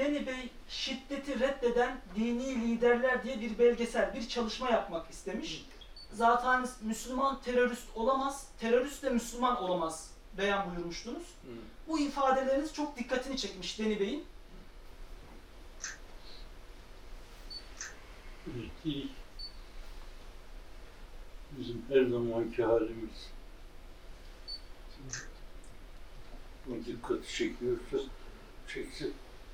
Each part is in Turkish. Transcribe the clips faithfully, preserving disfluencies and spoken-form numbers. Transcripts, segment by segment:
Deni Bey şiddeti reddeden dini liderler diye bir belgesel, bir çalışma yapmak istemiş. Zaten Müslüman terörist olamaz, terörist de Müslüman olamaz beyan buyurmuştunuz. Hı. Bu ifadeleriniz çok dikkatini çekmiş Deni Bey'in. Değil. Bizim her zamanki halimiz. O dikkati çekiyorsa çeksin.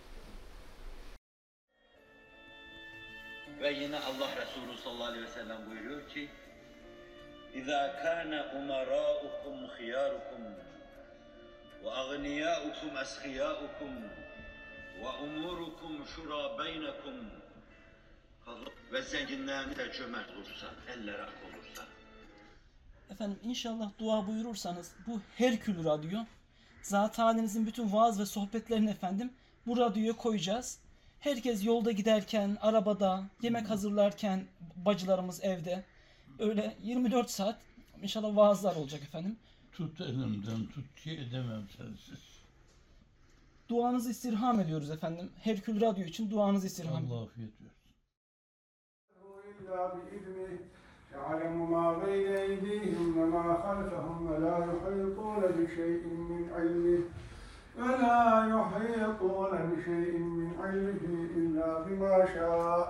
Ve yine Allah Resulü sallallahu aleyhi ve sellem buyuruyor ki İzâ kâne umarâukum khiyârukum ve agniyâukum eshiyâukum ve umûrukum şurâ beynekum ve zenginleriniz de cömert olursa, elleri ak olursa. Efendim inşallah dua buyurursanız bu Herkül Radyo, Zat-ı Halinizin bütün vaaz ve sohbetlerini efendim bu radyoya koyacağız. Herkes yolda giderken, arabada, yemek hazırlarken, bacılarımız evde öyle yirmi dört saat inşallah vaazlar olacak efendim. Tut elimden tut ki edemem sensiz. Duanızı istirham ediyoruz efendim. Herkül Radyo için duanızı istirham ediyoruz. Allah afiyet versin. يعلم ما بين أيديهم وما خلفهم ولا يحيطون بشيء من علمه ولا يحيطون بشيء من علمه إلا بما شاء.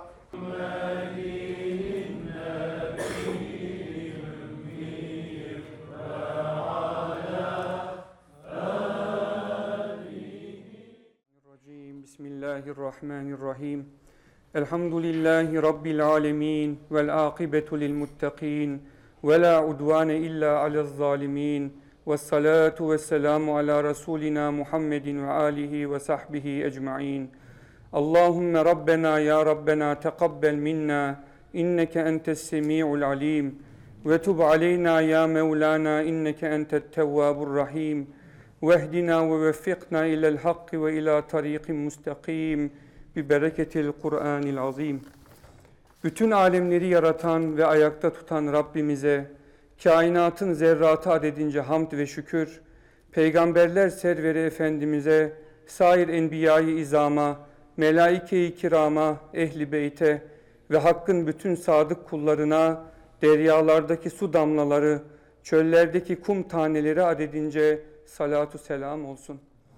بسم الله الرحمن الرحيم الحمد لله رب العالمين والعاقبة للمتقين ولا عدوان إلا على الظالمين والصلاة والسلام على رسولنا محمد وآله وصحبه أجمعين اللهم ربنا يا ربنا تقبل منا إنك أنت السميع العليم وتب علينا يا مولانا إنك أنت التواب الرحيم واهدنا ووفقنا إلى الحق وإلى طريق مستقيم bibereketil Kur'anil Azim. Bütün alemleri yaratan ve ayakta tutan Rabbimize, kainatın zerratı adedince hamd ve şükür, peygamberler serveri Efendimiz'e, sair enbiya-i izama, melaike-i kirama, ehli beyte ve Hakk'ın bütün sadık kullarına, deryalardaki su damlaları, çöllerdeki kum taneleri adedince salatu selam olsun.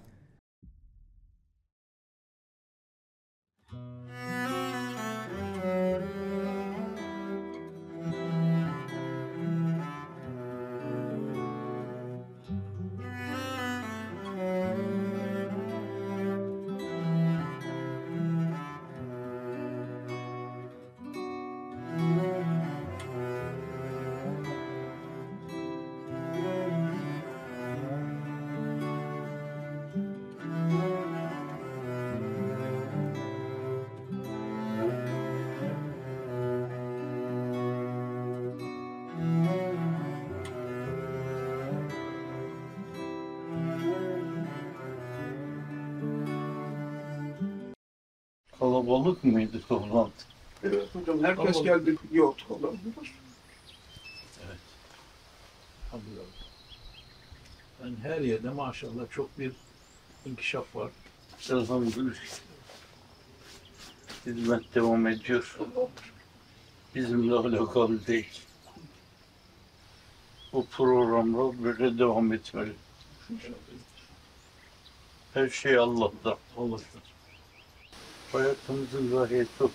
Kalabalık mıydı toplantı? Evet hocam, herkes kalabalık. Geldi. Yok, kalabalık. Evet. Hamdülillah. Yani her yerde maşallah çok bir inkişaf var. Elhamdülillah. Hizmet devam ediyor. Bizimle alakalı değil. Bu programlar böyle devam etmeli. Her şey Allah'tan. Allah'tan. Hayatımızın gayeti o.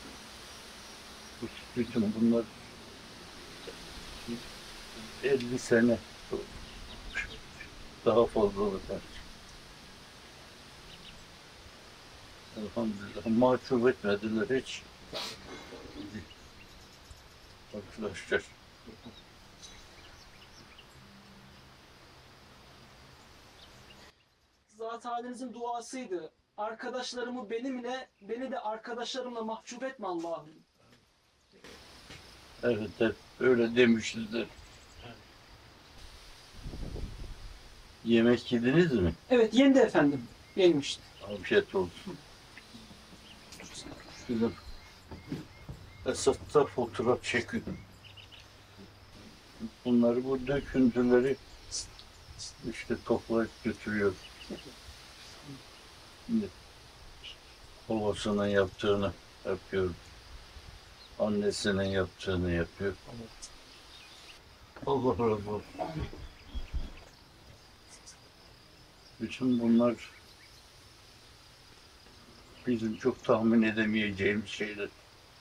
Bütün bunlar elli sene daha fazla olacak. Elhamdülillah mahcup etmediler hiç. Arkadaşlar. Zat-ı Halinizin duasıydı. Arkadaşlarımı benimle, beni de arkadaşlarımla mahcup etme Allah'ım. Evet, evet, öyle demişizdir. Yemek yediniz mi? Evet, yendi efendim. Yenmişti. Afiyet olsun. Bizim Esat'ta fotoğraf çekiyor. Bunları bu döküntüleri işte toplayıp götürüyor. Şimdi Babasının yaptığını yapıyor. Annesinin yaptığını yapıyor. Allah razı olsun. Bütün bunlar bizim çok tahmin edemeyeceğimiz şeyler.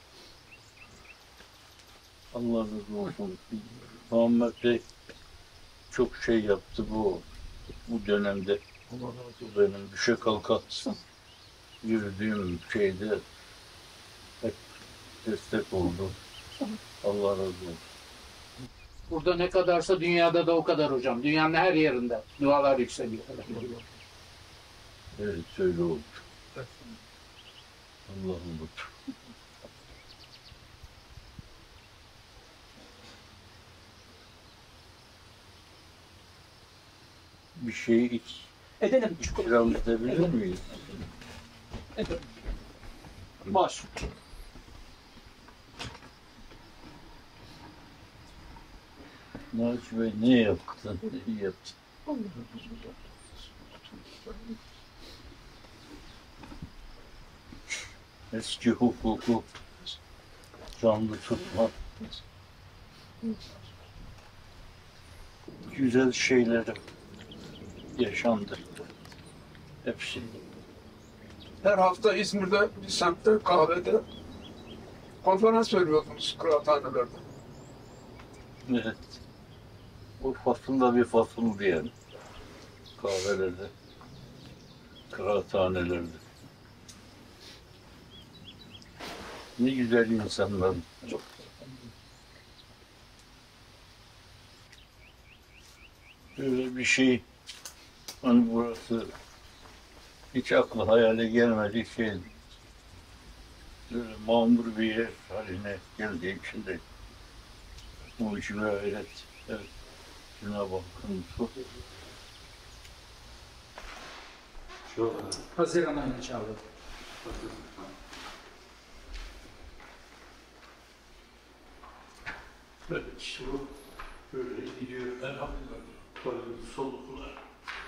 Allah razı olsun. Muhammed Bey çok şey yaptı bu bu dönemde. Bu benim düşe kalka yürüdüğüm şeyde hep destek oldu. Allah razı olsun. Burada ne kadarsa dünyada da o kadar hocam. Dünyanın her yerinde dualar yükseliyor. Evet öyle oldu. Allah'ım lütfu. Bir şey iç, Edelim. ikram edebilir miyiz? Edelim. Baş. Naci Bey ne yaptın? Ne yaptın? Eski hukuku canlı tutmak, güzel şeyler yaşandı. Hepsi. Her hafta İzmir'de bir semtte kahvede konferans veriyordunuz kıraathanelerde. Evet. O fasıl da bir fasıldı yani. Kahvelerde, kıraathanelerde. Ne güzel insanlar. Çok. Böyle bir şey, hani burası hiç akla hayale gelmedi şey. Böyle mamur bir yer haline geldiği için de mucize gayret. Evet. Cenab-ı Hakk'ın lütfu. Çok Haziran ayında çağırdı. böyle işte bu böyle gidiyor. Elhamdülillah. Böyle soluklar.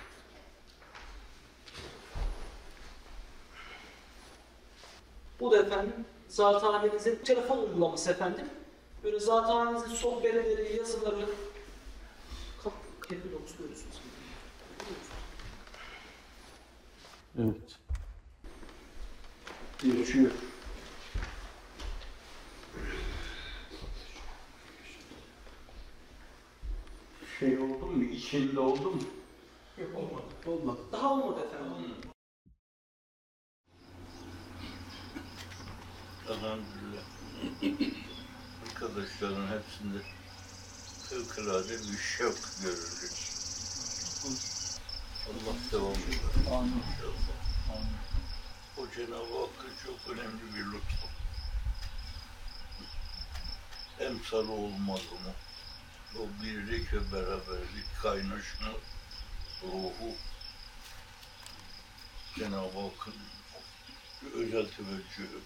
Bu da efendim Zat-ı Ali'nizin telefon uygulaması efendim. Böyle Zat-ı Ali'nizin sohbetleri, yazıları kendi dokusu görüyorsunuz. Evet. Yaşıyor. Şey oldu mu? İçinde oldu mu? Yok olmadı. Olmadı. Daha olmadı efendim. Elhamdülillah. Arkadaşların hepsinde fevkalade bir şevk görülür. Allah devam eder. Amin. Amin. O Cenab-ı Hakk'ın çok önemli bir lütfu. Emsalı olmaz onu. O birlik ve beraberlik, kaynaşma ruhu Cenab-ı Hakk'ın özel teveccühü.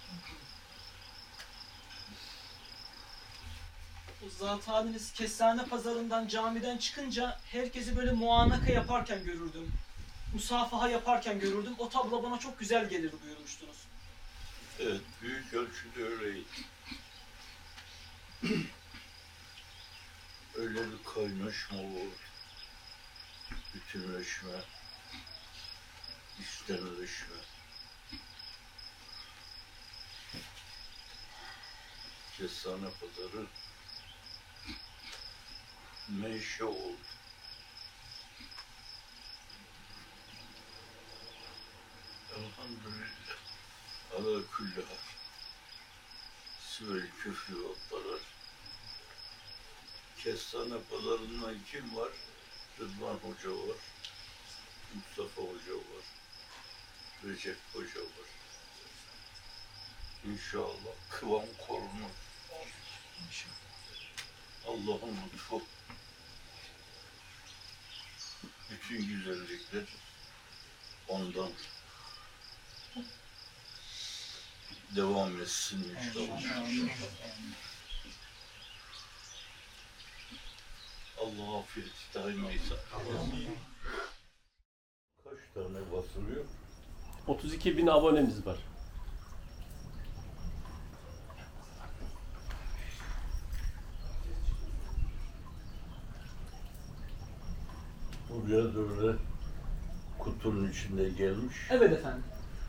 O Zat-ı Ali'niz Kestane Pazarı'ndan camiden çıkınca herkesi böyle muanaka yaparken görürdüm. Musafaha yaparken görürdüm. O tablo bana çok güzel gelirdi buyurmuştunuz. Evet, büyük ölçüde öyleydi. Öyle bir kaynaşma olur. Bütünleşme, içtenleşme. Kestane Pazarı meşe oldu. Elhamdülillah. Ala külli hal. Süvel küfrü otlar. Kestane Pazarı'ndan kim var? Rıdvan Hoca var. Mustafa Hoca var. Recep Hoca var. İnşallah kıvam korunur. Allah'ın lütfu. Bütün güzellikler ondan devam etsin inşallah. Allah afiyet daim eylesin. Kaç tane basılıyor? otuz iki bin abonemiz var. Buraya böyle kutunun içinde gelmiş. Evet efendim.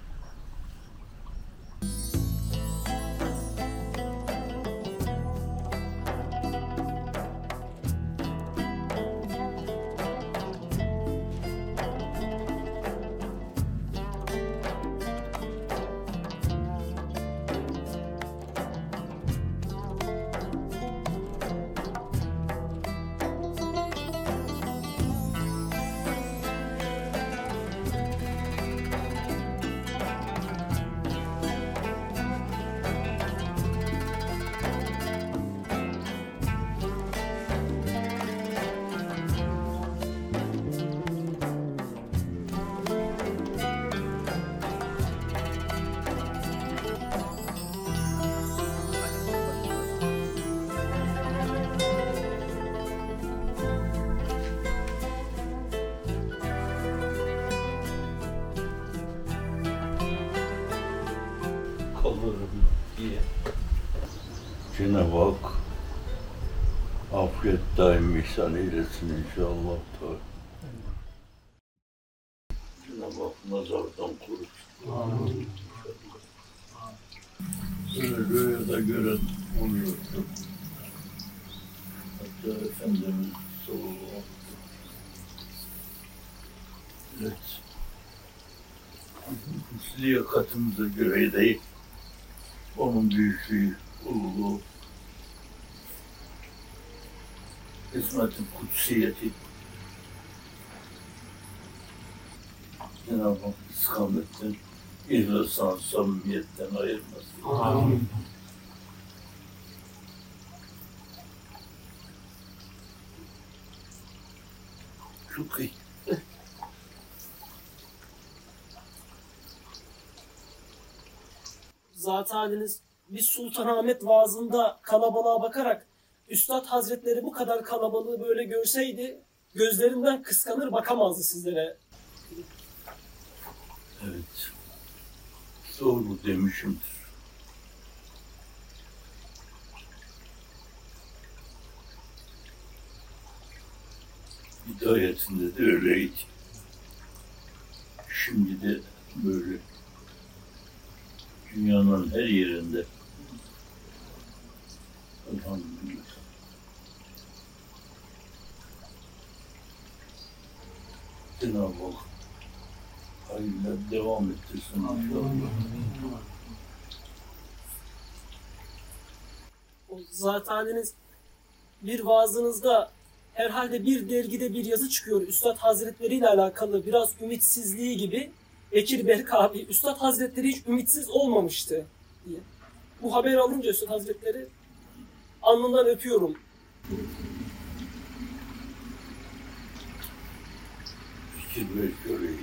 Kalırım diye. Cenab-ı Hak afiyet daim ihsan eylesin inşallah. Cenab-ı Hak nazardan korusun. Böyle rüyada gören oluyordu. Hatta Efendimiz sallallahu aleyhi ve sellem. Evet. Liyakatımıza göre değil. Onun büyüklüğü, ululuğu, hizmetin kutsiyeti, Cenab-ı Hak istikametten, ihlastan, samimiyetten ayırmasın. Amin. Çok iyi. Zat haliniz bir Sultanahmet vaazında kalabalığa bakarak Üstad Hazretleri bu kadar kalabalığı böyle görseydi gözlerinden kıskanır bakamazdı sizlere. Evet. Doğru demişimdir. Hidayetinde de öyleydi. Şimdi de böyle. Dünyanın her yerinde. Elhamdülillah. Cenab-ı Hak hayırla devam ettirsin inşallah. O zat haliniz bir vaazınızda herhalde bir dergide bir yazı çıkıyor Üstad Hazretleri ile alakalı biraz ümitsizliği gibi. Bekir Berk abi, Üstad Hazretleri hiç ümitsiz olmamıştı diye. Bu haberi alınca Üstad Hazretleri alnından öpüyorum. Fikir ve göreydi.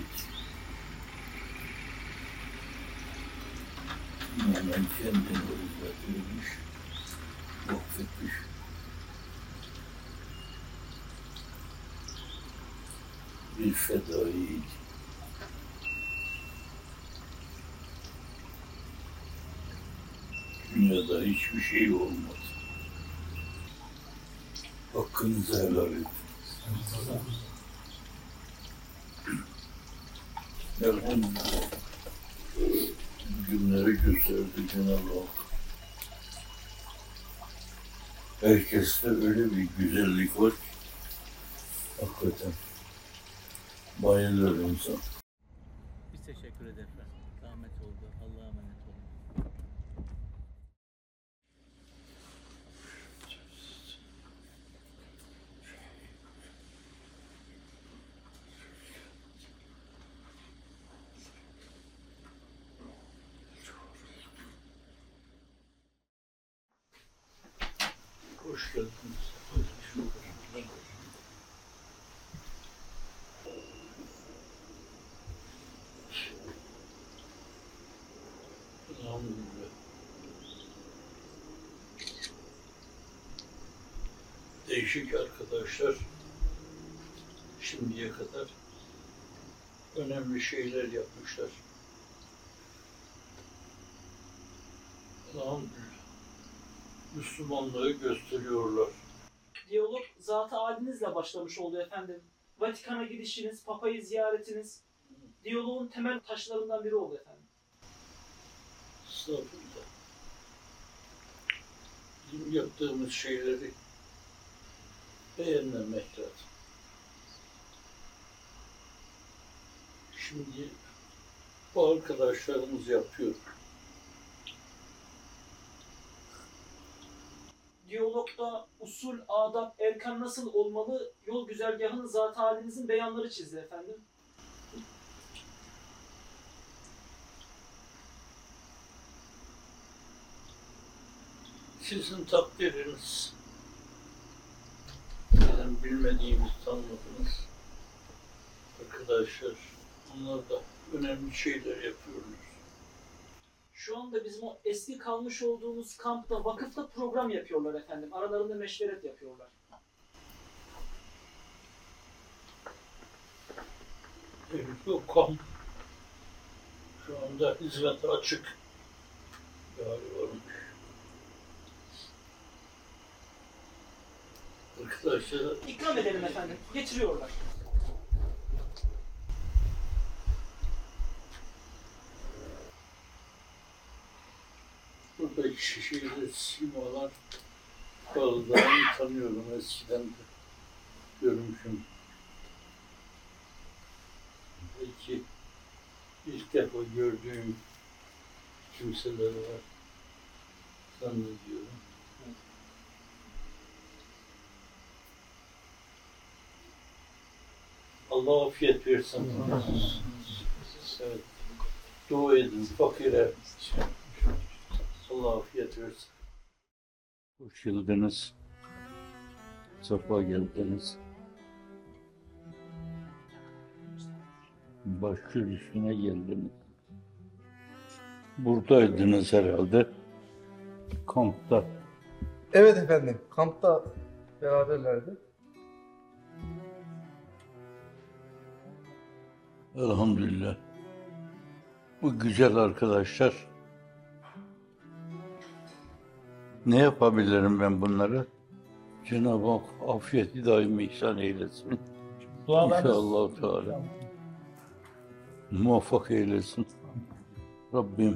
Hemen kendini hizmet edilmiş, vakfetmiş. Bir fedaiydi. Dünyada hiçbir şey olmadı. Hakkınızı helal edin. Elhamdülillah. Günleri gösterdi Cenab-ı Hak. Herkeste öyle bir güzellik var ki hakikaten bayılır insan. Biz teşekkür ederiz efendim. Zahmet oldu. Allah'a emanet olun. Hoş geldiniz. Elhamdülillah. Değişik arkadaşlar şimdiye kadar önemli şeyler yapmışlar. Tam Müslümanlığı gösteriyorlar. Diyalog zat-ı halinizle başlamış oldu efendim. Vatikan'a gidişiniz, Papa'yı ziyaretiniz, diyaloğun temel taşlarından biri oldu efendim. Estağfurullah. Bizim yaptığımız şeyleri beğenmemek lazım. Şimdi bu arkadaşlarımız yapıyor. Diyalogda usul, adab, erkan nasıl olmalı, yol güzergahını zat-ı halinizin beyanları çizdi efendim. Sizin takdiriniz. Bizim bilmediğimiz, tanımadığımız arkadaşlar, onlar da önemli şeyler yapıyorlar. Şu anda bizim o eski kalmış olduğumuz kampta, vakıfta program yapıyorlar efendim. Aralarında meşveret yapıyorlar. Evet, o kamp şu anda hizmete açık galiba. Arkadaşlar İkram edelim efendim. Getiriyorlar. buradaki şişeyle simalar bazılarını tanıyorum, eskiden de görmüşüm. Belki ilk defa gördüğüm kimseler var zannediyorum. Allah afiyet versin. Evet. Dua edin fakire. Allah afiyet versin. Hoş geldiniz. Safa geldiniz. Başka üstüne geldiniz. Buradaydınız herhalde. Kampta. Evet efendim. Kampta beraberlerdi. Elhamdülillah. Bu güzel arkadaşlar. Ne yapabilirim ben bunlara? Cenab-ı Hak afiyeti daim ihsan eylesin. İnşallah Teala. Muvaffak eylesin. Rabbim.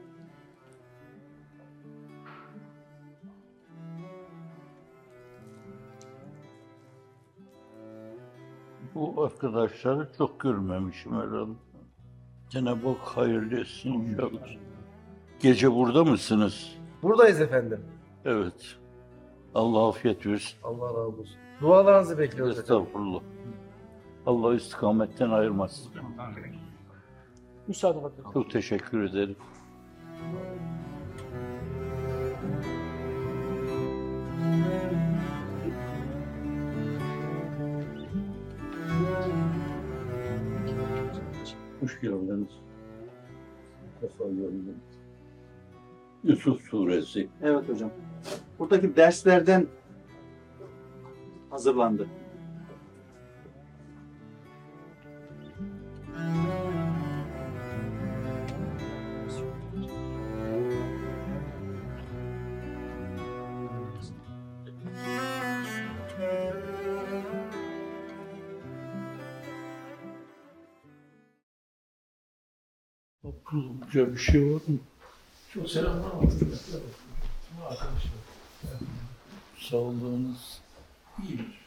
Bu arkadaşları çok görmemişim herhalde. Cenab-ı Hak hayırlı etsin inşallah. Gece burada mısınız? Buradayız efendim. Evet. Allah afiyet versin. Allah razı olsun. Dualarınızı bekliyoruz efendim. Estağfurullah. Allah istikametten ayırmasın. Müsaade bakın. Çok teşekkür ederim. Hoş geldiniz. Defa geldiniz. Yusuf Suresi. Evet hocam. Buradaki derslerden hazırlandı. Aklımca bir şey var mı? Çok selamlar olsun. Arkadaşlar. Sağlığınız İyidir.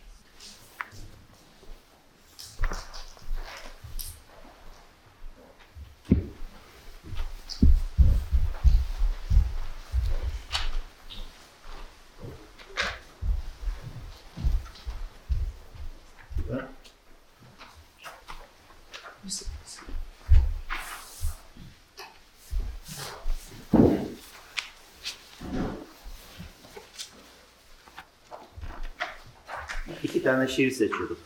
İki tane şiir seçiyorduk.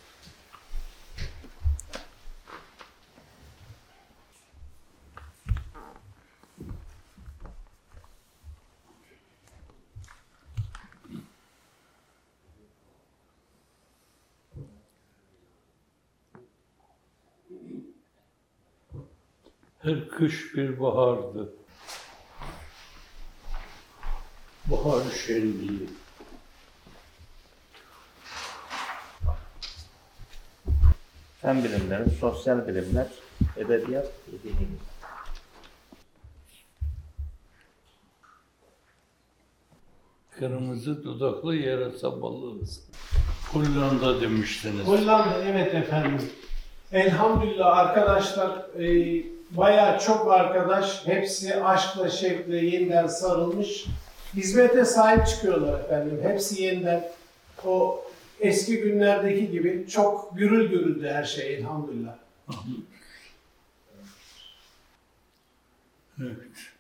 her kış bir bahardı. Buhar-ı Şerifi. Fen bilimleri, sosyal bilimler, edebiyat, dini. Kırmızı dudaklı yarasa balığı. Hollanda demiştiniz. Hollanda, evet efendim. Elhamdülillah arkadaşlar, e, bayağı çok arkadaş, hepsi aşkla, şevkle yeniden sarılmış. Hizmete sahip çıkıyorlar efendim. Hepsi yeniden o eski günlerdeki gibi çok gürül gürüldü her şey elhamdülillah. Evet.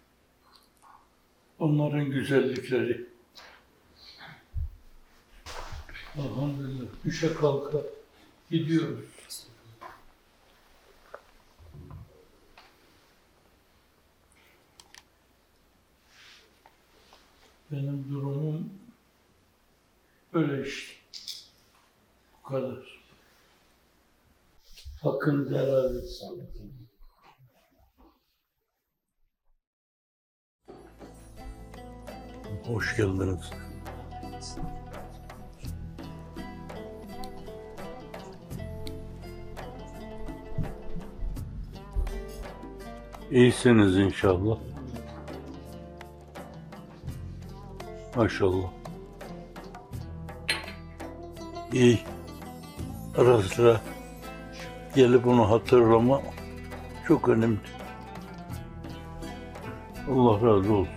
Onların güzellikleri. Elhamdülillah. Düşe kalka gidiyoruz. Benim durumum öyle işte. Bu kadar. Hakkınızı helal etsin. Hoş geldiniz. İyisiniz inşallah. Maşallah. İyi. Ara sıra gelip onu hatırlama çok önemli. Allah razı olsun.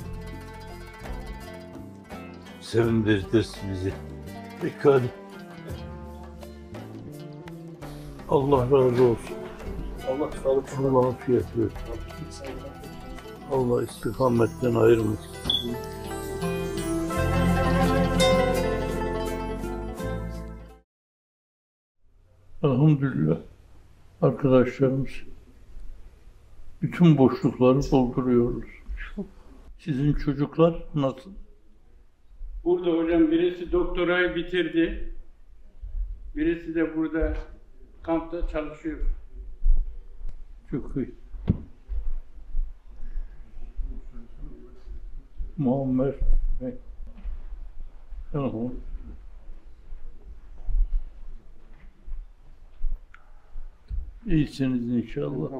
Sevindirdiniz bizi. Peki hadi. Allah razı olsun. Allah sağlık. Allah afiyet versin. Allah istikametten ayırmasın. Elhamdülillah arkadaşlarımız bütün boşlukları dolduruyoruz. Sizin çocuklar nasıl? Burada hocam birisi doktorayı bitirdi. Birisi de burada kampta çalışıyor. Çok iyi. Muammer Bey. Elhamdülillah. İyisiniz inşallah.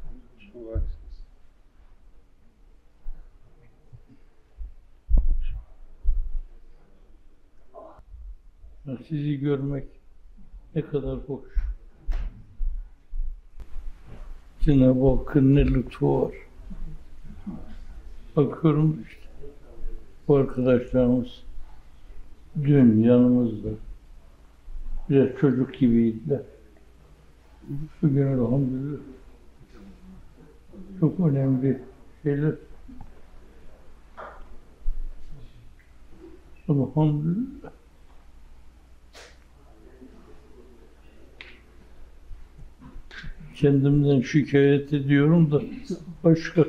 Sizi görmek ne kadar hoş. Cenab-ı Hakk'ın ne lütfu var. Bakıyorum işte, bu arkadaşlarımız dün yanımızda. Biraz çocuk gibiydiler. Bugün elhamdülillah çok önemli şeyler. Elhamdülillah. Kendimden şikayet ediyorum da başka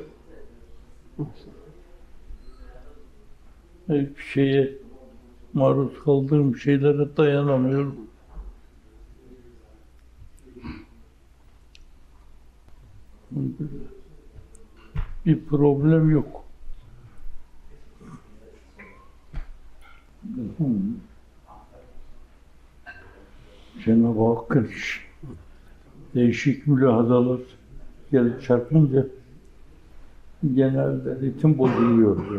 bir şeye maruz kaldığım şeylere dayanamıyorum. Bir problem yok. Cenab-ı Hakk'ın değişik mülahazalar gelip çarpınca genelde ritim bozuluyor.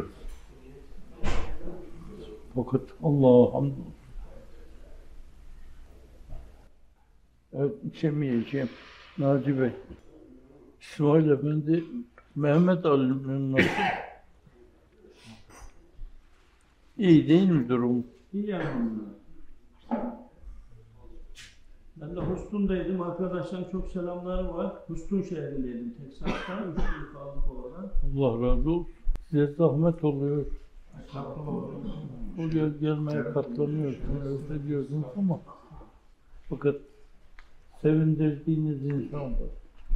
Fakat Allah'a hamdolsun. Evet, içemeyeceğim. Naci Bey. İsmail Efendi, Mehmet Ali'nin nasıl? İyi değil mi durum? İyi yani. Ben de Hustun'daydım. Arkadaşların çok selamları var. Hustun şehrindeydim Teksas'ta. Üç gün kaldık orada. Allah razı olsun. Size zahmet oluyor. Buraya gelmeye katlanıyorsunuz, özlediyorsunuz ama fakat sevindirdiğiniz insan var.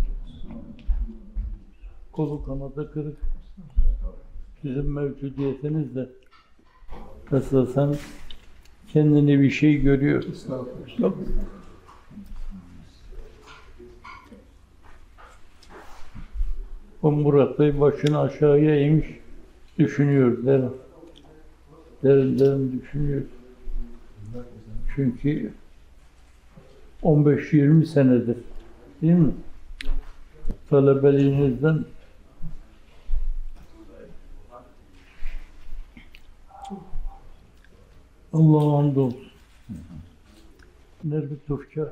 Kolu kanadı kırık. Sizin mevcudiyetinizle esasen kendini bir şey görüyor. Estağfurullah. O Murat Bey başını aşağıya eğmiş düşünüyor derim. derin derin düşünüyorum. Çünkü on beş yirmi senedir, değil mi? Talebeliğinizden Allah'a hamdolsun. Nerede Tufkar?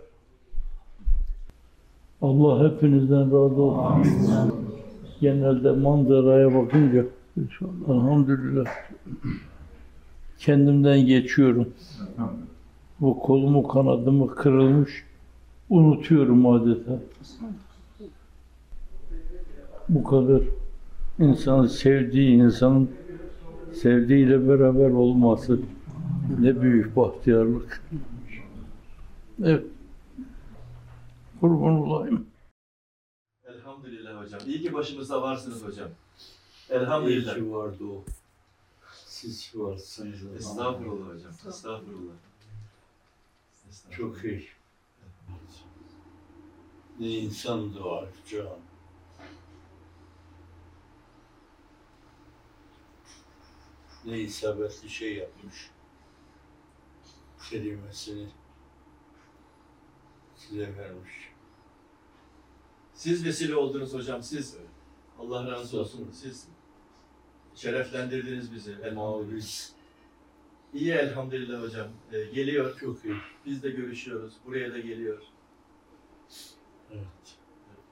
Allah hepinizden razı olsun. Amin. Genelde manzaraya bakınca elhamdülillah kendimden geçiyorum. Bu kolumu kanadımı kırılmış unutuyorum adeta. Bu kadar insanın sevdiği insanın sevdiğiyle beraber olması ne büyük bahtiyarlık. Evet. Kurban olayım. Elhamdülillah hocam. İyi ki başımızda varsınız hocam. Elhamdülillah. İyi ki vardı o. Siz varsınız. Estağfurullah hocam. Estağfurullah. Estağfurullah. Çok iyi. Ne insandı o can. Ne isabetli şey yapmış. Kelimesini size vermiş. Siz vesile oldunuz hocam. Siz Allah razı olsun. Siz şereflendirdiniz bizi. Elhamdülillah. İyi elhamdülillah hocam. Ee, geliyor. Çok iyi. Biz de görüşüyoruz. Buraya da geliyor. Evet.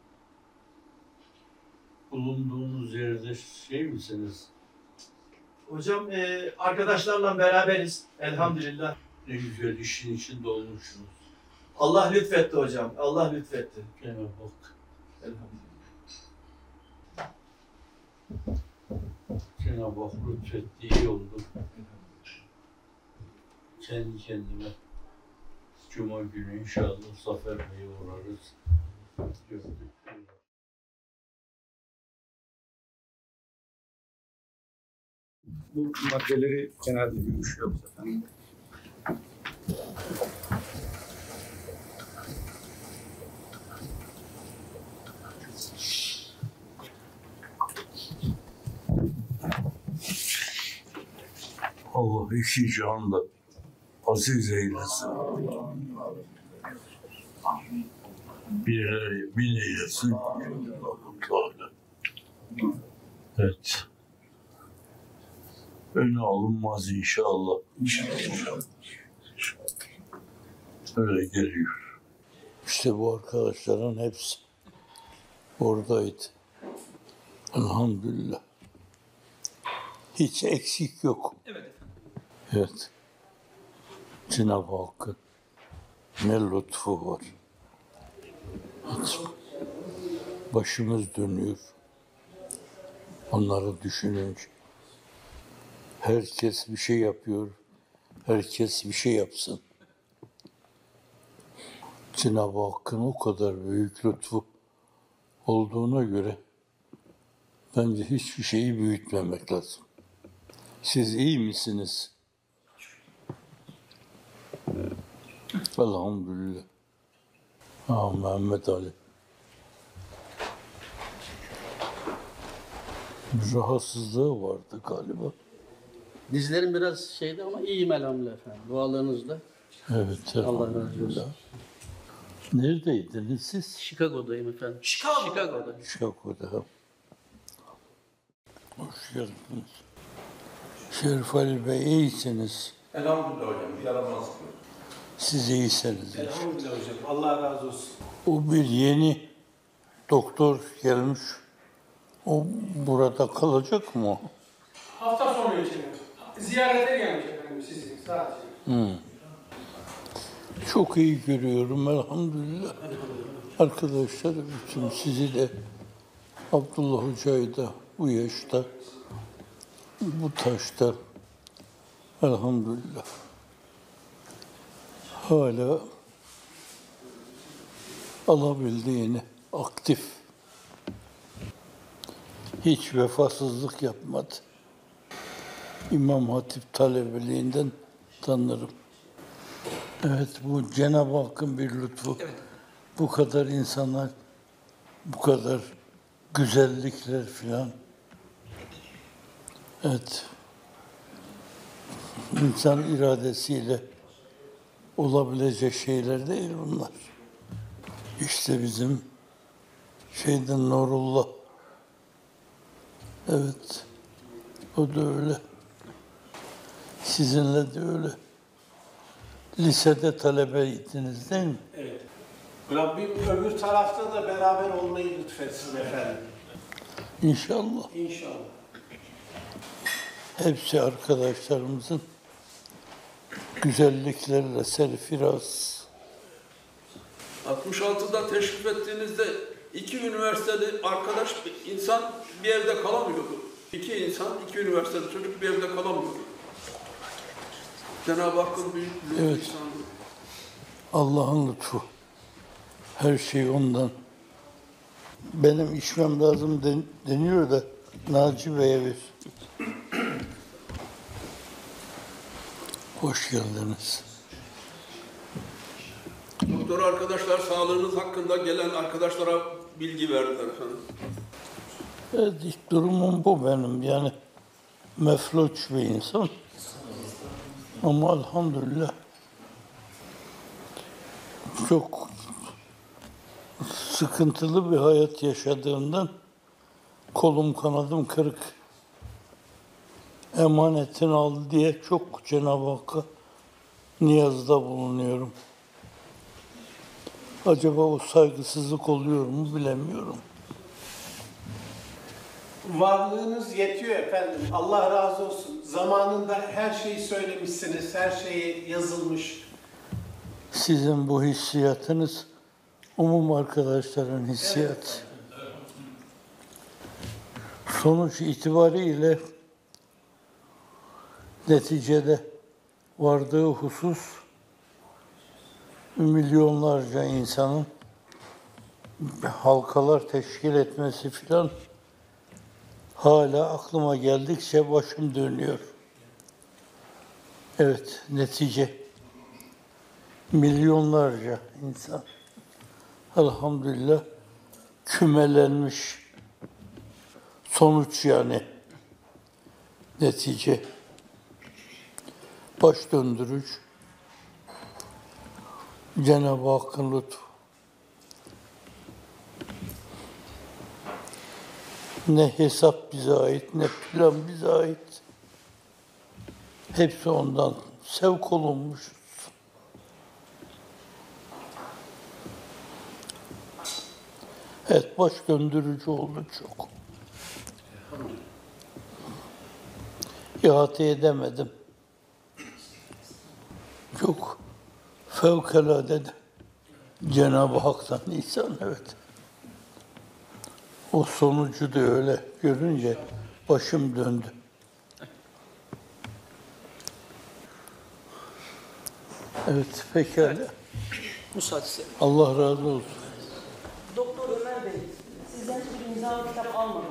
Bulunduğunuz yerde şey misiniz? Hocam e, arkadaşlarla beraberiz. Elhamdülillah. Ne güzel işin içinde olmuşsunuz. Allah lütfetti hocam. Allah lütfetti. Cenab-ı Hak. Elhamdülillah. Cenab-ı Hak lütfetti, iyi oldu. Kendi kendime Cuma günü inşallah Zafer Bey'e uğrarız. Gördük. Bu maddeleri genelde görüşüyoruz efendim. Allah iki can da aziz eylesin. Bir, bin eylesin. Evet. Öne alınmaz inşallah. İnşallah. Öyle geliyor. İşte bu arkadaşların hepsi oradaydı. Elhamdülillah. Hiç eksik yok. Evet efendim. Evet. Cenab-ı Hakk'ın ne lütfu var. Hiç başımız dönüyor. Onları düşününce. Herkes bir şey yapıyor. Herkes bir şey yapsın. Cenab-ı Hakk'ın o kadar büyük lütfu olduğuna göre bence hiçbir şeyi büyütmemek lazım. Siz iyi misiniz? Elhamdülillah. Ah Mehmet Ali. Bir rahatsızlığı vardı galiba. Dizlerim biraz şeydi ama iyiyim elhamdülillah efendim. Dualarınızla. Evet. Allah razı olsun. Neredeydiniz siz? Chicago'dayım efendim. Chicago. Chicago'da. Chicago'da. Hoş geldiniz. Şerif Ali Bey iyisiniz. Elhamdülillah hocam. Yaramaz. Siz iyisiniz. Elhamdülillah hocam. Allah razı olsun. O bir yeni doktor gelmiş. O burada kalacak mı? Hafta sonu için ziyarete gelmiş efendim sizin sadece. Hmm. Çok iyi görüyorum elhamdülillah. Arkadaşlar bütün sizi de Abdullah Hoca'yı da bu yaşta, bu taşta elhamdülillah hala alabildiğini aktif. Hiç vefasızlık yapmadı. İmam Hatip talebeliğinden tanırım. Evet, bu Cenab-ı Hakk'ın bir lütfu. Evet. Bu kadar insanlar, bu kadar güzellikler filan. Evet. İnsan iradesiyle olabilecek şeyler değil bunlar. İşte bizim şeyden Nurullah. Evet. O da öyle. Sizinle de öyle. Lisede talebeydiniz değil mi? Evet. Rabbim öbür tarafta da beraber olmayı lütfetsin efendim. İnşallah. İnşallah. Hepsi arkadaşlarımızın güzelliklerle serfiraz. altmış altıda teşrif ettiğinizde iki üniversiteli arkadaş insan bir evde kalamıyordu. İki insan, iki üniversiteli çocuk bir evde kalamıyordu. Cenab-ı Hakk'ın büyük lütfu Evet. ihsanı. Allah'ın lütfu. Her şey ondan. Benim içmem lazım den- deniyor da Naci Bey'e ver. Hoş geldiniz. Doktor arkadaşlar sağlığınız hakkında gelen arkadaşlara bilgi verdiler efendim. Evet, ilk durumum bu benim. Yani mefluç bir insan. Ama elhamdülillah çok sıkıntılı bir hayat yaşadığımdan kolum kanadım kırık. Emanetini al diye çok Cenab-ı Hakk'a niyazda bulunuyorum. Acaba o saygısızlık oluyor mu bilemiyorum. Varlığınız yetiyor efendim. Allah razı olsun. Zamanında her şeyi söylemişsiniz, her şeyi yazılmış. Sizin bu hissiyatınız umum arkadaşların hissiyatı. Sonuç itibariyle neticede vardığı husus milyonlarca insanın halkalar teşkil etmesi filan hala aklıma geldikçe başım dönüyor. Evet, netice milyonlarca insan elhamdülillah kümelenmiş sonuç yani netice baş döndürücü Cenab-ı Hakk'ın lütfu. Ne hesap bize ait, ne plan bize ait. Hepsi ondan sevk olunmuş. Evet, baş döndürücü oldu çok. İhate edemedim. Çok fevkalade de Cenab-ı Hak'tan insan, evet. O sonucu da öyle görünce başım döndü. Evet, pekala. Müsaade. Allah razı olsun. Doktor Ömer Bey, sizden hiçbir imza kitap almadım.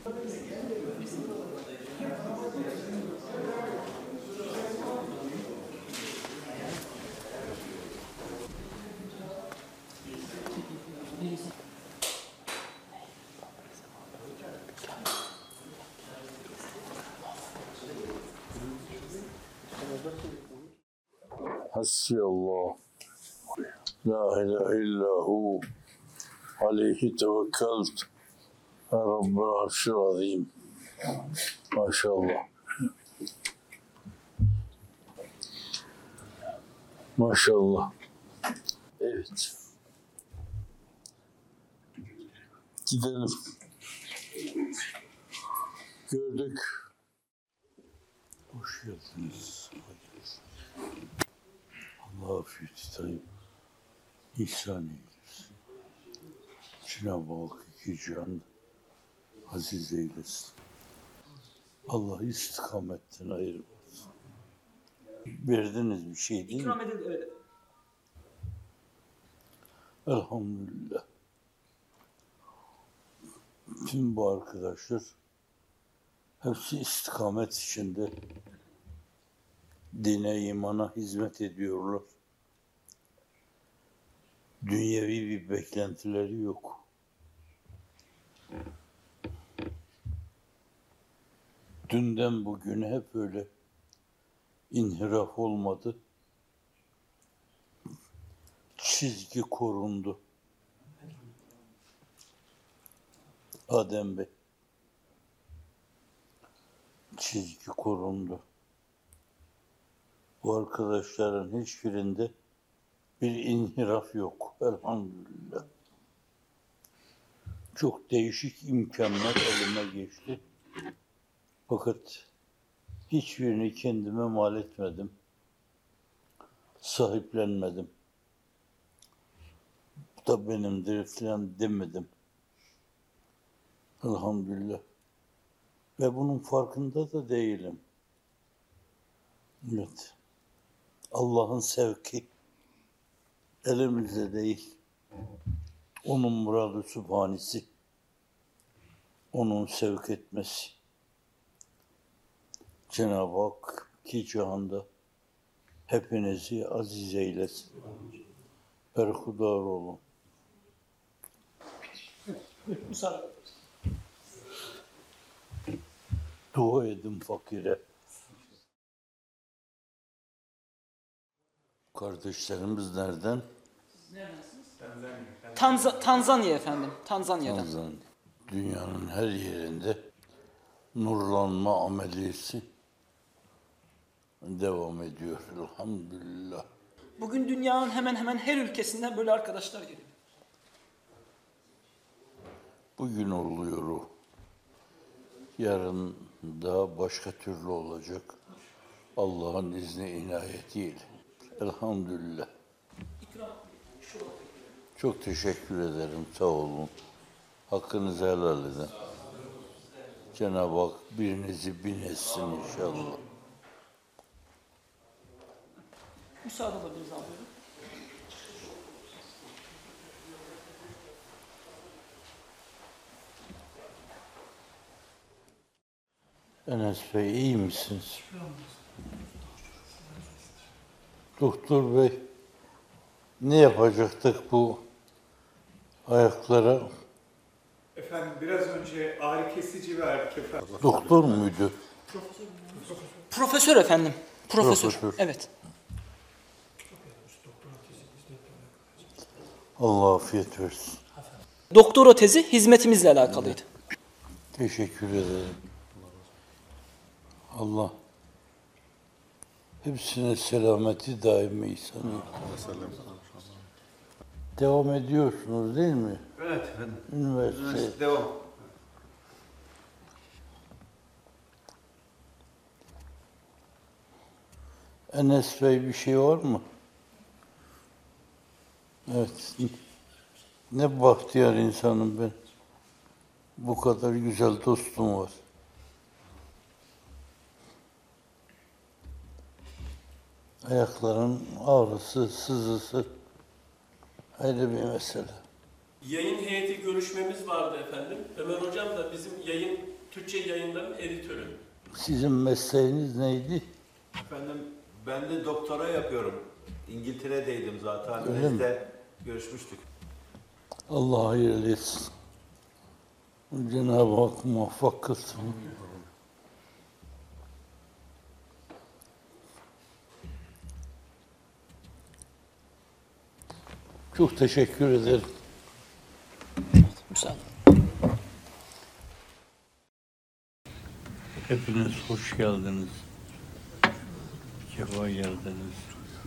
Hasbiyallah. La ilahe illahu. Aleyhi tevekkelt. Ya Rabbel arşil azim. Maşallah. Maşallah. Evet. Gidelim. Gördük. Hoş geldiniz. Allah afiyet isteyim. İhsan eylesin. Cenab-ı Hak iki can aziz eylesin. Allah istikametten ayırmasın. Verdiniz bir şey değil İkram mi? edin, evet. Elhamdülillah. Tüm bu arkadaşlar hepsi istikamet içinde dine, imana hizmet ediyorlar. Dünyevi bir beklentileri yok. Dünden bugüne hep öyle inhiraf olmadı. Çizgi korundu. Adem Bey. Çizgi korundu. Bu arkadaşların hiçbirinde bir inhiraf yok. Elhamdülillah. Çok değişik imkanlar elime geçti. Fakat hiçbirini kendime mal etmedim. Sahiplenmedim. Bu da benimdir falan demedim. Elhamdülillah. Ve bunun farkında da değilim. Evet. Allah'ın sevki elimizde değil. Onun muradı sübhanesi. Onun sevk etmesi. Cenab-ı Hak ki cihanda hepinizi aziz eylesin. Berhudar olun. Müsaade. Dua edin fakire. Kardeşlerimiz nereden? Tanza Tanzanya efendim. Tanzanya'dan. Tanzanya. Dünyanın her yerinde nurlanma ameliyesi devam ediyor. Elhamdülillah. Bugün dünyanın hemen hemen her ülkesinden böyle arkadaşlar geliyor. Bugün oluyor o. Yarın daha başka türlü olacak. Allah'ın izni inayetiyle. Elhamdülillah. Çok teşekkür ederim. Sağ olun. Hakkınızı helal edin. Cenab-ı Hak birinizi bin etsin inşallah. Müsaade alabiliriz abi. Enes Bey iyi misiniz? Doktor Bey ne yapacaktık bu ayaklara? Efendim biraz önce ağrı kesici verdik efendim. Doktor muydu? Profesör efendim. Profesör. Profesör. Evet. Allah afiyet versin. Doktora tezi hizmetimizle alakalıydı. Teşekkür ederim. Allah hepsine selameti daimi ihsan eylesin. Devam ediyorsunuz değil mi? Evet efendim. Üniversite. Üniversite devam. Enes Bey bir şey var mı? Evet. Ne bahtiyar insanım ben. Bu kadar güzel dostum var. Ayakların ağrısı, sızısı ayrı bir mesele. Yayın heyeti görüşmemiz vardı efendim. Ömer Hocam da bizim yayın, Türkçe yayınların editörü. Sizin mesleğiniz neydi? Efendim ben de doktora yapıyorum. İngiltere'deydim zaten. Öyle Biz mi? de görüşmüştük. Allah hayırlı etsin. Cenab-ı Hak muvaffak kılsın. Çok teşekkür ederim. Müsaade. Hepiniz hoş geldiniz. Sefa geldiniz.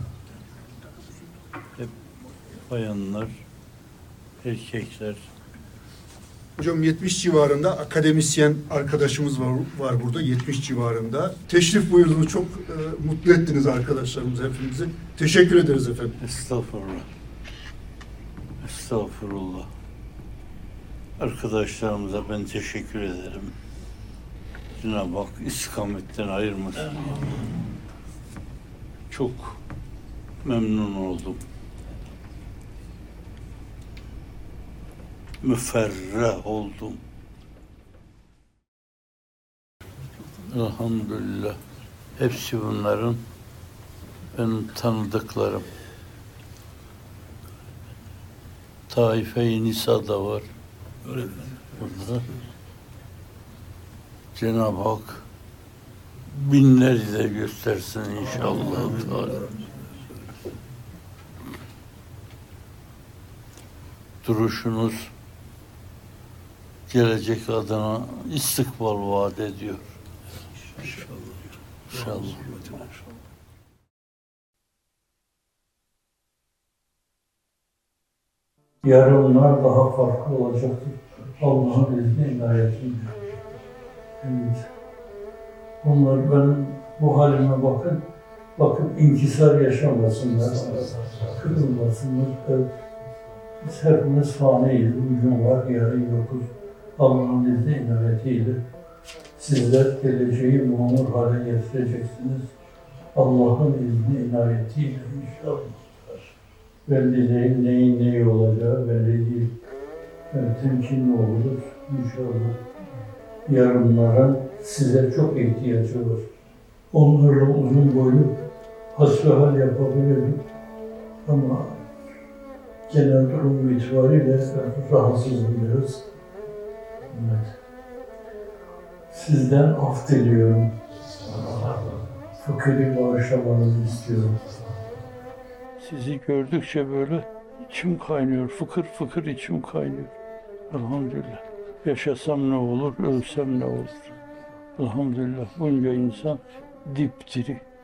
Hep bayanlar, erkekler. Hocam yetmiş civarında akademisyen arkadaşımız var, var burada. yetmiş civarında. Teşrif buyurdunuz. Çok e, mutlu ettiniz arkadaşlarımız hepimizi. Teşekkür ederiz efendim. Estağfurullah. Estağfurullah. Arkadaşlarımıza ben teşekkür ederim. Cenab-ı Hak istikametten ayırmasın. Çok memnun oldum. Müferreh oldum. Elhamdülillah. Hepsi bunların benim tanıdıklarım. Taife-i Nisa da var. Burada. Cenab-ı Hak binleri de göstersin inşallah. Duruşunuz gelecek adına istikbal vaat ediyor. İnşallah. Yarınlar daha farklı olacaktır. Allah'ın izni inayetiyle. Evet. Onlar benim bu halime bakın, bakıp inkisar yaşamasınlar, kırılmasınlar. Evet. Biz hepimiz faniyiz, bugün var, yarın yokuz. Allah'ın izni inayetiyle sizler geleceği mamur hale getireceksiniz. Allah'ın izni inayetiyle inşallah. Belli değil, neyin neyi olacağı belli değil. Evet, temkinli oluruz inşallah. Yarınlara size çok ihtiyacı var. Onlarla uzun boylu hasbihal yapabilirim. Ama genel durum itibariyle rahatsızım biraz. Evet. Sizden af diliyorum. Fıkri bağışlamanızı istiyorum. Sizi gördükçe böyle içim kaynıyor, fıkır fıkır içim kaynıyor. Elhamdülillah. Yaşasam ne olur, ölsem ne olur. Elhamdülillah bunca insan dipdiri.